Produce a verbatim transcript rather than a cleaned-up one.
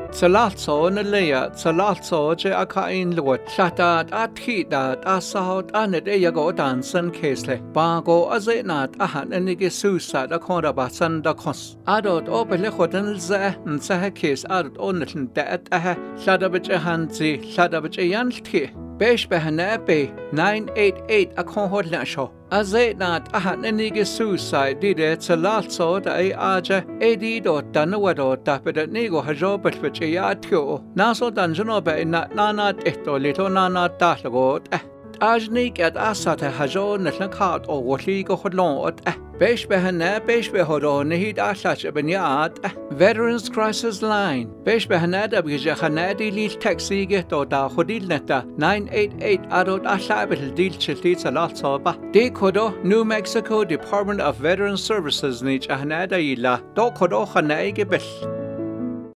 Salatso na leia, salatso je akain luat, shatat athidat asaut anet eyago dansan kesle, bago azenat ahan enige susad akora basan da kos. Adot opele khodan ze, nsaha kes adot onetn dat aha, shadabich ahanzi, shadabich ayanti. Besh behanabe nine eight eight akonhod nasho. Azenat ahan enige suicide dide salatso da ay aja edi dot danawado dapedat nigo hajobet which ayatio. Naso danjano be na nanat eto lito nanat dahlagot eh. Ajnik at asate hajo netlakat o wotli go hodlot eh. Besh behana besh behodo nihid aslach benyat eh. Veterans Crisis Line. Besh behana da bijahanadi lil taxi geto da hodil neta nine eight eight adot aslabetel dil chiltit salatso ba. De kodo New Mexico Department of Veterans Services nich ahanada ila do kodo khanaige bel.